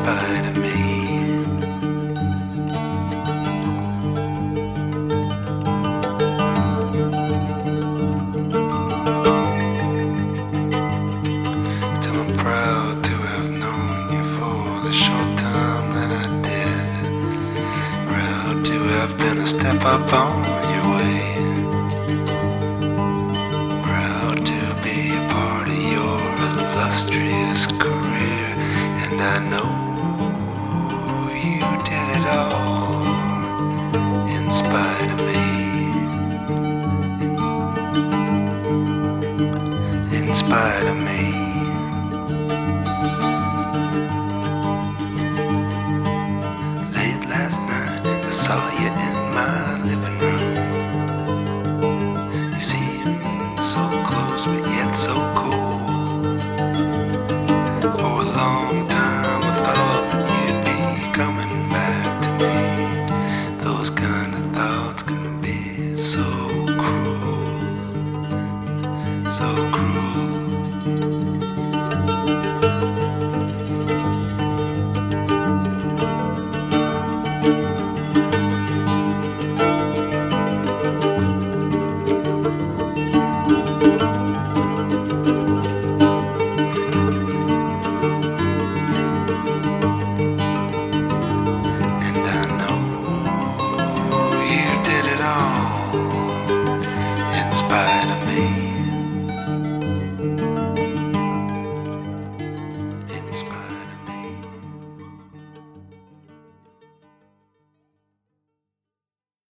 spite of me. Still I'm proud to have known you for the short time that I did. Proud to have been a step up on your way. Proud to be a part of your illustrious career. And I know